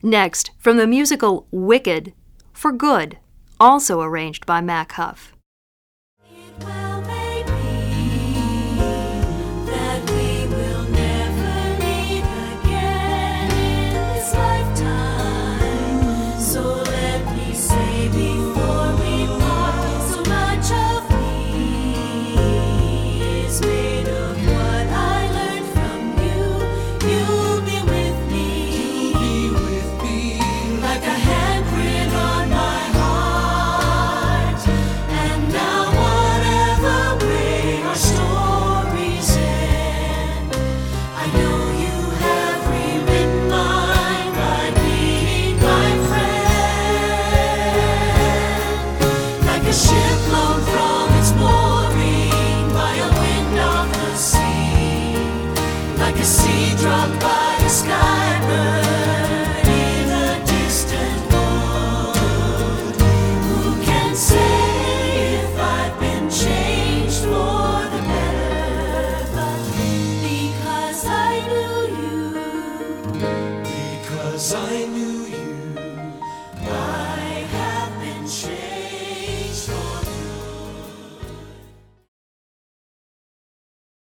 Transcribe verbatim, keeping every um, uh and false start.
Next, from the musical Wicked, For Good, also arranged by Mac Huff. Dropped by the sky, bird in a distant wood. Who can say if I've been changed for the better? But because I knew you, because I knew